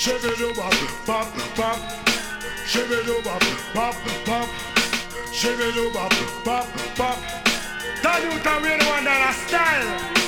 Shibidoo-bop, pop, pop. Shibidoo-bop, pop, pop. Shibidoo-bop, pop, pop. Tell you can we the one that style.